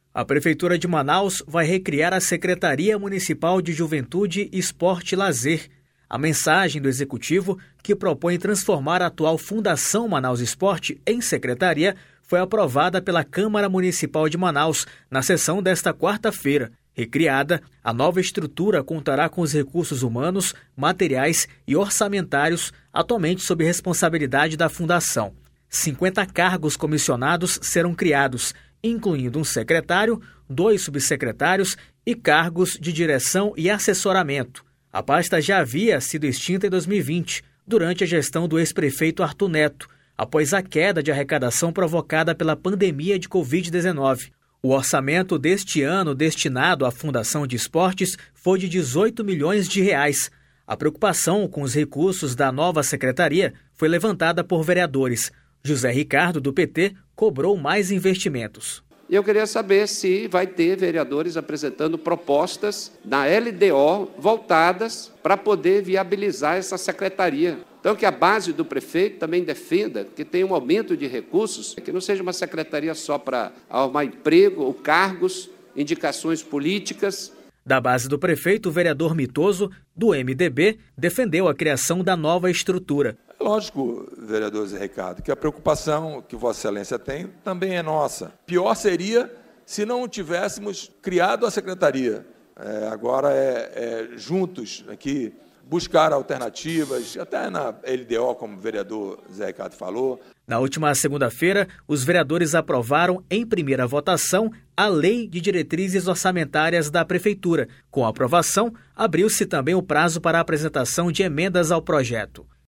A Prefeitura de Manaus vai recriar a Secretaria Municipal de Juventude, Esporte e Lazer. A mensagem do Executivo, que propõe transformar a atual Fundação Manaus Esporte em secretaria, foi aprovada pela Câmara Municipal de Manaus na sessão desta quarta-feira. Recriada, a nova estrutura contará com os recursos humanos, materiais e orçamentários atualmente sob responsabilidade da Fundação. 50 cargos comissionados serão criados, incluindo um secretário, 2 subsecretários e cargos de direção e assessoramento. A pasta já havia sido extinta em 2020, durante a gestão do ex-prefeito Arthur Neto, após a queda de arrecadação provocada pela pandemia de Covid-19. O orçamento deste ano destinado à Fundação de Esportes foi de R$ 18 milhões. A preocupação com os recursos da nova secretaria foi levantada por vereadores. José Ricardo, do PT, cobrou mais investimentos. Eu queria saber se vai ter vereadores apresentando propostas na LDO voltadas para poder viabilizar essa secretaria. Então, que a base do prefeito também defenda que tenha um aumento de recursos, que não seja uma secretaria só para arrumar emprego ou cargos, indicações políticas. Da base do prefeito, o vereador Mitoso, do MDB, defendeu a criação da nova estrutura. É lógico, vereador Zé Ricardo, que a preocupação que Vossa Excelência tem também é nossa. Pior seria se não tivéssemos criado a secretaria. Agora juntos aqui buscar alternativas, até na LDO, como o vereador Zé Ricardo falou. Na última segunda-feira, os vereadores aprovaram em primeira votação a Lei de Diretrizes Orçamentárias da Prefeitura. Com a aprovação, abriu-se também o prazo para a apresentação de emendas ao projeto.